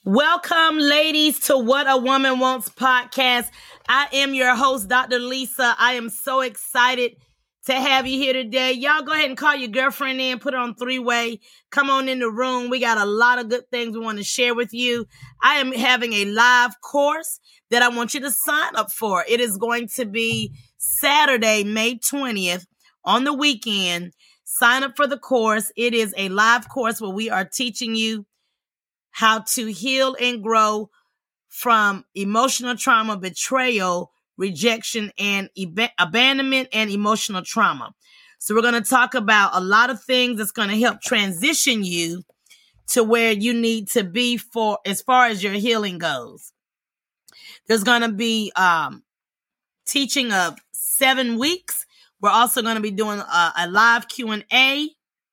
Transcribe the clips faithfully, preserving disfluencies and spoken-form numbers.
Welcome, ladies, to What a Woman Wants podcast. I am your host, Doctor Lisa. I am so excited to have you here today. Y'all go ahead and call your girlfriend in, put her on three-way. Come on in the room. We got a lot of good things we want to share with you. I am having a live course that I want you to sign up for. It is going to be Saturday, May twentieth, on the weekend. Sign up for the course. It is a live course where we are teaching you how to heal and grow from emotional trauma, betrayal, rejection, and ab- abandonment and emotional trauma. So we're going to talk about a lot of things that's going to help transition you to where you need to be for as far as your healing goes. There's going to be um, teaching of seven weeks. We're also going to be doing a, a live Q and A.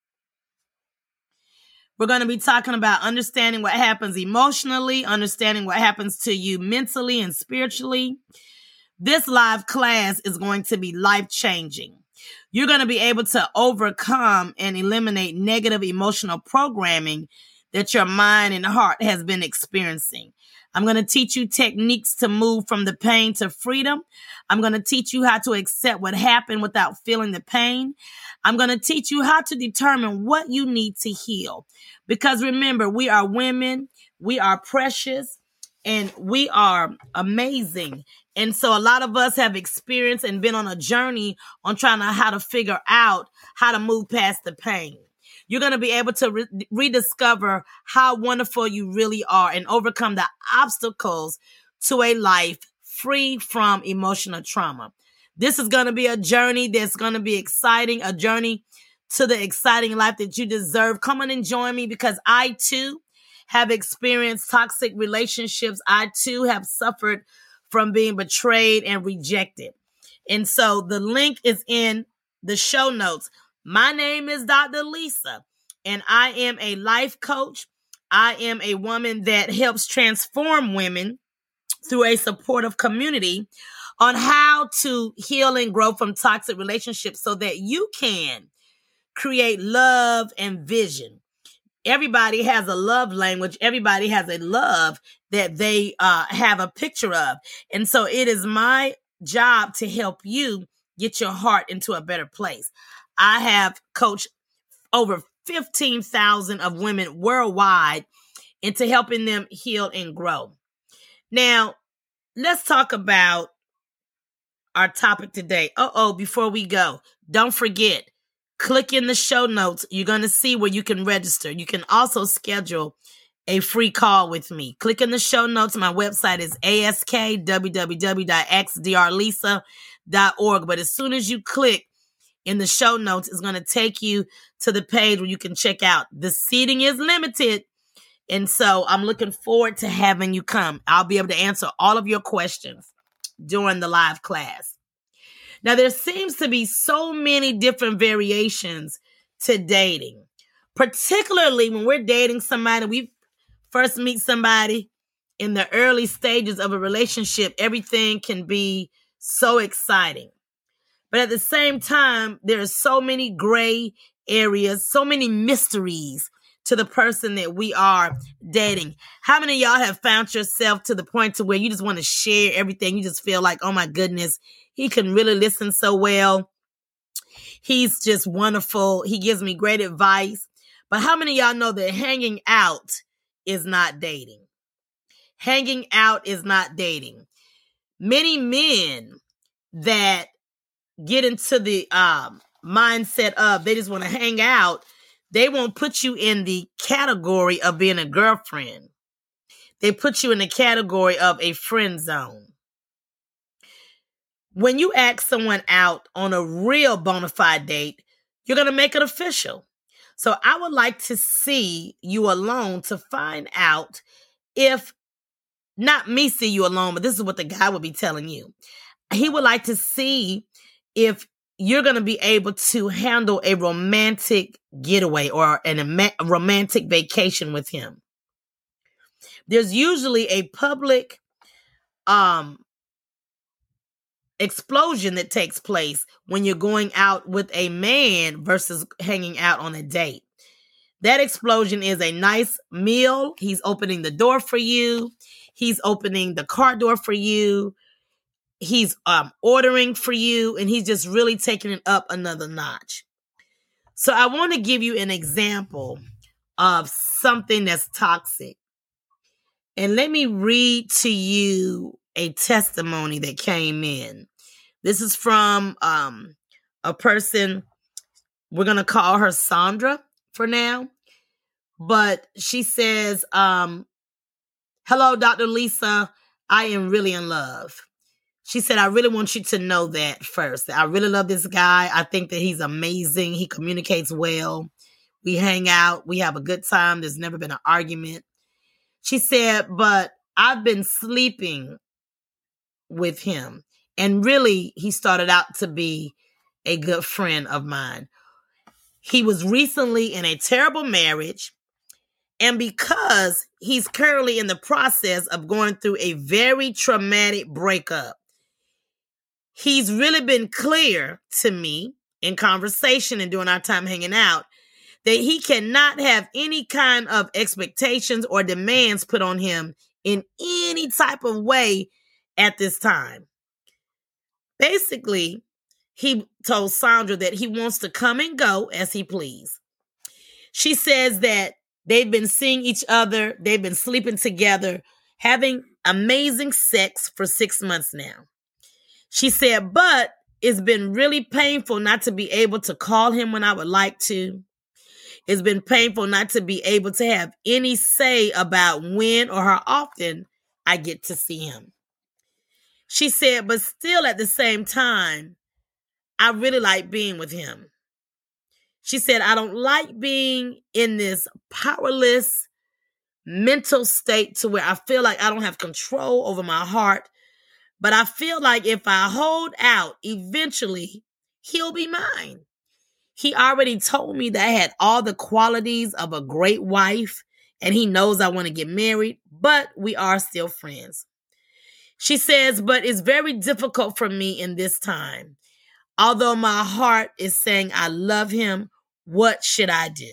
We're going to be talking about understanding what happens emotionally, understanding what happens to you mentally and spiritually. This live class is going to be life-changing. You're going to be able to overcome and eliminate negative emotional programming that your mind and heart has been experiencing. I'm going to teach you techniques to move from the pain to freedom. I'm going to teach you how to accept what happened without feeling the pain. I'm going to teach you how to determine what you need to heal. Because remember, we are women, we are precious, and we are amazing. And so a lot of us have experienced and been on a journey on trying to how to figure out how to move past the pain. You're going to be able to re- rediscover how wonderful you really are and overcome the obstacles to a life free from emotional trauma. This is going to be a journey that's going to be exciting, a journey to the exciting life that you deserve. Come on and join me because I too have experienced toxic relationships. I too have suffered from being betrayed and rejected. And so the link is in the show notes. My name is Doctor Lisa, and I am a life coach. I am a woman that helps transform women through a supportive community on how to heal and grow from toxic relationships so that you can create love and vision. Everybody has a love language. Everybody has a love that they uh, have a picture of. And so it is my job to help you get your heart into a better place. I have coached over fifteen thousand of women worldwide into helping them heal and grow. Now, let's talk about our topic today. Uh-oh, before we go, don't forget, click in the show notes. You're going to see where you can register. You can also schedule a free call with me. Click in the show notes. My website is ask w w w dot x d r lisa dot org. But as soon as you click in the show notes, it's going to take you to the page where you can check out. The seating is limited. And so I'm looking forward to having you come. I'll be able to answer all of your questions during the live class. Now, there seems to be so many different variations to dating, particularly when we're dating somebody. We first meet somebody in the early stages of a relationship. Everything can be so exciting. But at the same time, there are so many gray areas, so many mysteries to the person that we are dating. How many of y'all have found yourself to the point to where you just want to share everything? You just feel like, oh my goodness, he can really listen so well. He's just wonderful. He gives me great advice. But how many of y'all know that hanging out is not dating? Hanging out is not dating. Many men that get into the um, mindset of they just want to hang out, they won't put you in the category of being a girlfriend. They put you in the category of a friend zone. When you ask someone out on a real bona fide date, you're going to make it official. So I would like to see you alone to find out if, not me see you alone, but this is what the guy would be telling you. He would like to see if you're going to be able to handle a romantic getaway or an, a romantic vacation with him. There's usually a public um, explosion that takes place when you're going out with a man versus hanging out on a date. That explosion is a nice meal. He's opening the door for you. He's opening the car door for you. He's um, ordering for you, and he's just really taking it up another notch. So I want to give you an example of something that's toxic. And let me read to you a testimony that came in. This is from um, a person, we're going to call her Sandra for now. But she says, um, hello, Doctor Lisa, I am really in love. She said, I really want you to know that first. I really love this guy. I think that he's amazing. He communicates well. We hang out. We have a good time. There's never been an argument. She said, but I've been sleeping with him. And really, he started out to be a good friend of mine. He was recently in a terrible marriage. And because he's currently in the process of going through a very traumatic breakup, he's really been clear to me in conversation and during our time hanging out that he cannot have any kind of expectations or demands put on him in any type of way at this time. Basically, he told Sandra that he wants to come and go as he please. She says that they've been seeing each other, they've been sleeping together, having amazing sex for six months now. She said, but it's been really painful not to be able to call him when I would like to. It's been painful not to be able to have any say about when or how often I get to see him. She said, but still at the same time, I really like being with him. She said, I don't like being in this powerless mental state to where I feel like I don't have control over my heart. But I feel like if I hold out, eventually he'll be mine. He already told me that I had all the qualities of a great wife, and he knows I want to get married, but we are still friends. She says, but it's very difficult for me in this time. Although my heart is saying I love him, what should I do?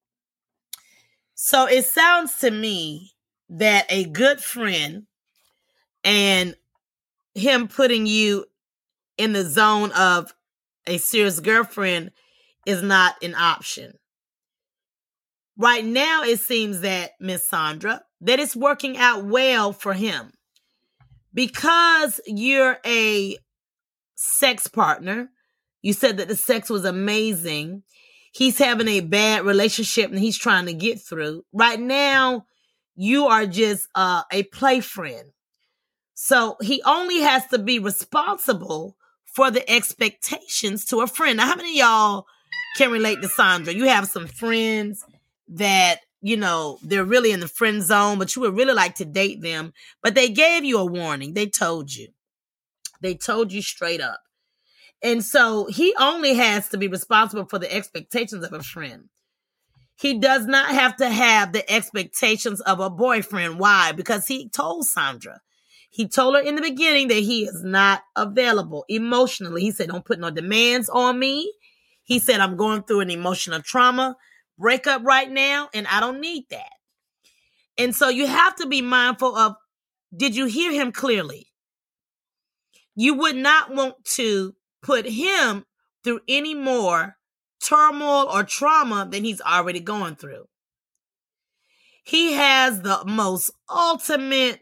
So it sounds to me that a good friend and him putting you in the zone of a serious girlfriend is not an option. Right now, it seems that, Miss Sandra, that it's working out well for him. Because you're a sex partner, you said that the sex was amazing. He's having a bad relationship and he's trying to get through. Right now, you are just uh, a play friend. So he only has to be responsible for the expectations to a friend. Now, how many of y'all can relate to Sandra? You have some friends that, you know, they're really in the friend zone, but you would really like to date them. But they gave you a warning. They told you. They told you straight up. And so he only has to be responsible for the expectations of a friend. He does not have to have the expectations of a boyfriend. Why? Because he told Sandra. He told her in the beginning that he is not available emotionally. He said, don't put no demands on me. He said, I'm going through an emotional trauma breakup right now, and I don't need that. And so you have to be mindful of, did you hear him clearly? You would not want to put him through any more turmoil or trauma than he's already going through. He has the most ultimate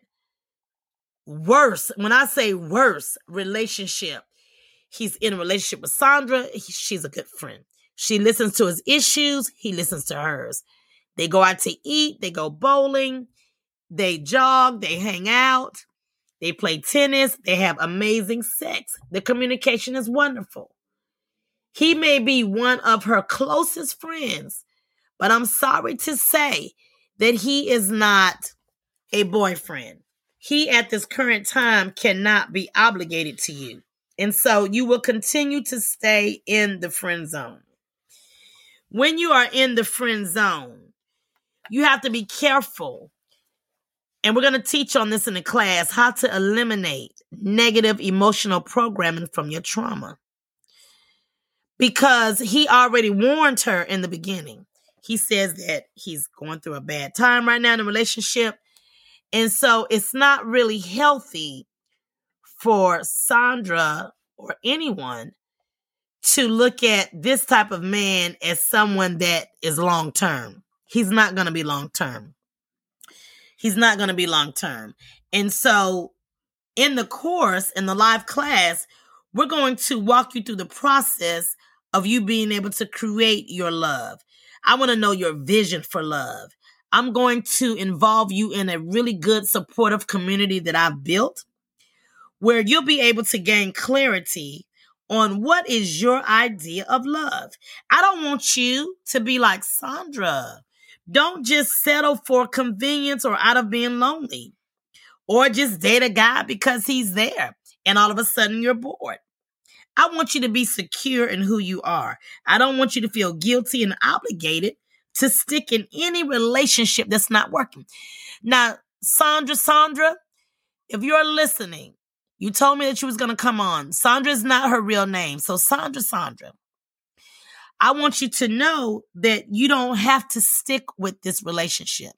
worst, when I say worst, relationship. He's in a relationship with Sandra. He, she's a good friend. She listens to his issues. He listens to hers. They go out to eat. They go bowling. They jog. They hang out. They play tennis. They have amazing sex. The communication is wonderful. He may be one of her closest friends, but I'm sorry to say that he is not a boyfriend. He, at this current time, cannot be obligated to you. And so you will continue to stay in the friend zone. When you are in the friend zone, you have to be careful. And we're going to teach on this in the class, how to eliminate negative emotional programming from your trauma. Because he already warned her in the beginning. he says that he's going through a bad time right now in a relationship. And so it's not really healthy for Sandra or anyone to look at this type of man as someone that is long-term. He's not going to be long-term. He's not going to be long-term. And so in the course, in the live class, we're going to walk you through the process of you being able to create your love. I want to know your vision for love. I'm going to involve you in a really good supportive community that I've built, where you'll be able to gain clarity on what is your idea of love. I don't want you to be like Sandra. Don't just settle for convenience or out of being lonely, or just date a guy because he's there and all of a sudden you're bored. I want you to be secure in who you are. I don't want you to feel guilty and obligated to stick in any relationship that's not working. Now, Sandra, Sandra, if you're listening, you told me that you was going to come on. Sandra is not her real name. So Sandra, Sandra, I want you to know that you don't have to stick with this relationship.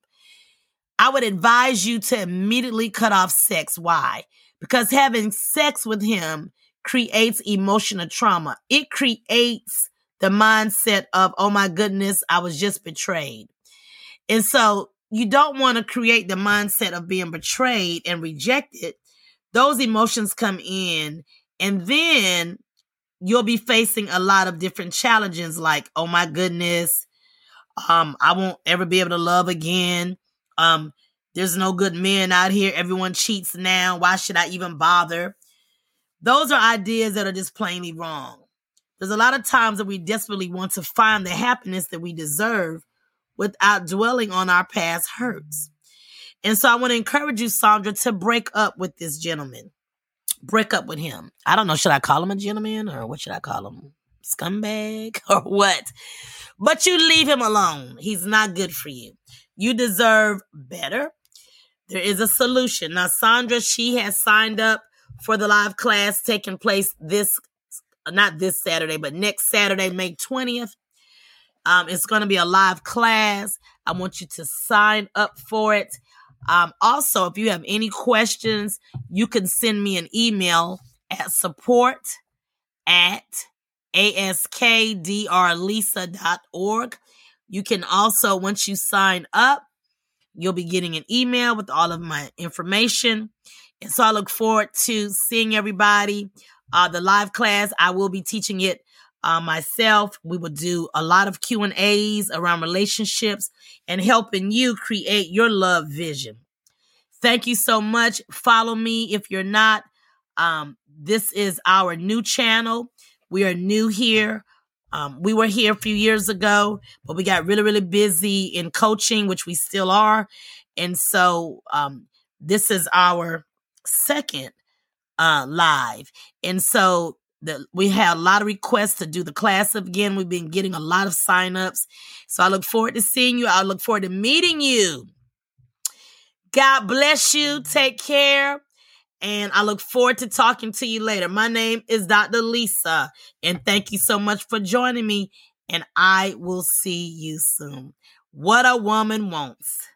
I would advise you to immediately cut off sex. Why? Because having sex with him creates emotional trauma. It creates the mindset of, oh my goodness, I was just betrayed. And so you don't want to create the mindset of being betrayed and rejected. Those emotions come in, and then you'll be facing a lot of different challenges like, oh my goodness, um, I won't ever be able to love again. Um, there's no good men out here. Everyone cheats now. Why should I even bother? Those are ideas that are just plainly wrong. There's a lot of times that we desperately want to find the happiness that we deserve without dwelling on our past hurts. And so I want to encourage you, Sandra, to break up with this gentleman. Break up with him. I don't know. Should I call him a gentleman, or what should I call him? Scumbag or what? But you leave him alone. He's not good for you. You deserve better. There is a solution. Now, Sandra, she has signed up for the live class taking place this, not this Saturday, but next Saturday, May twentieth. Um, it's going to be a live class. I want you to sign up for it. Um, also, if you have any questions, you can send me an email at support at askdrlisa dot org. You can also, once you sign up, you'll be getting an email with all of my information. And so I look forward to seeing everybody. Uh, the live class, I will be teaching it uh, myself. We will do a lot of Q and A's around relationships and helping you create your love vision. Thank you so much. Follow me if you're not. Um, this is our new channel. We are new here. Um, we were here a few years ago, but we got really, really busy in coaching, which we still are. And so um, this is our second uh, live. And so the, we had a lot of requests to do the class again. We've been getting a lot of signups. So I look forward to seeing you. I look forward to meeting you. God bless you. Take care. And I look forward to talking to you later. My name is Doctor Lisa. And thank you so much for joining me. And I will see you soon. What a woman wants.